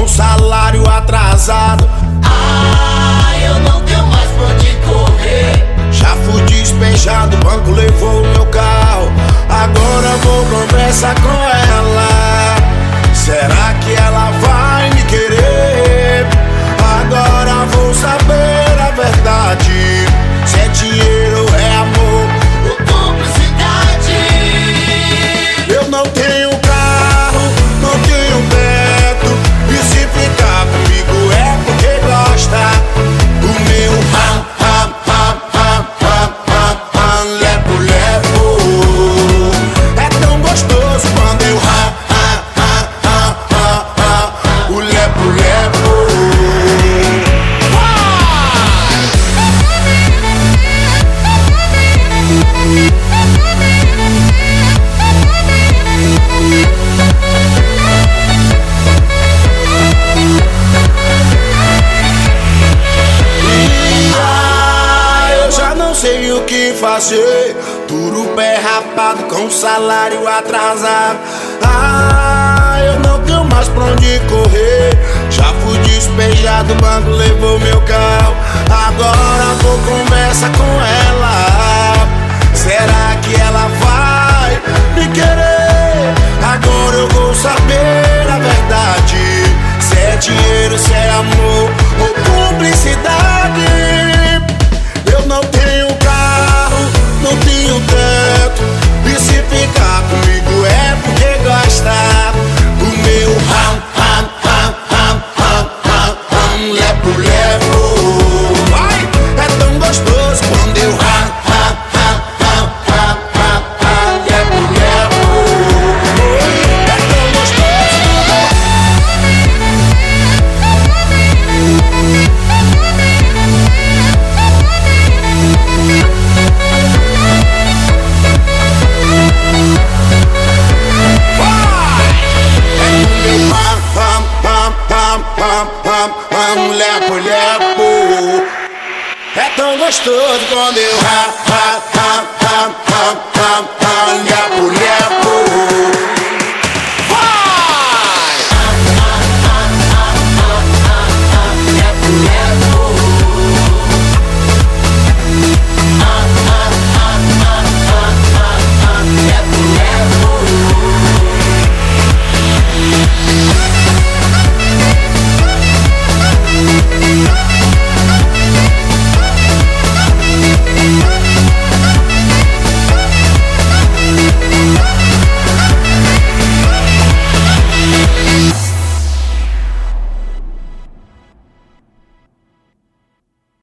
salário atrasado. Ah, eu não tenho mais pra onde correr. Já fui despejado, o banco levou o meu carro. Agora vou conversar com ela. Será que ela vai me querer? Agora vou saber a verdade. Se é dinheiro ou é amor ou cumplicidade. Eu não tenho carro, não tenho teto. E se ficar comigo é porque gosta do meu lepo-lepo. É tão gostoso quando eu o lepo-lepo. Eu já não sei o que fazer. Duro pé rapado com salário atrasado. Eu não tenho mais pra onde correr. Já fui despejado, o banco levou meu carro. Agora vou conversar com ela. Será que ela vai me querer? Agora eu vou saber a verdade. Se é dinheiro, se é amor ou cumplicidade. Eu não tenho carro, não tenho teto. E se ficar comigo é porque gosta do meu lepo-lepo. Vai, é tão gostoso quando eu lepo-lepo. É tão gostoso. Lepo-lepo. É tão gostoso quando eu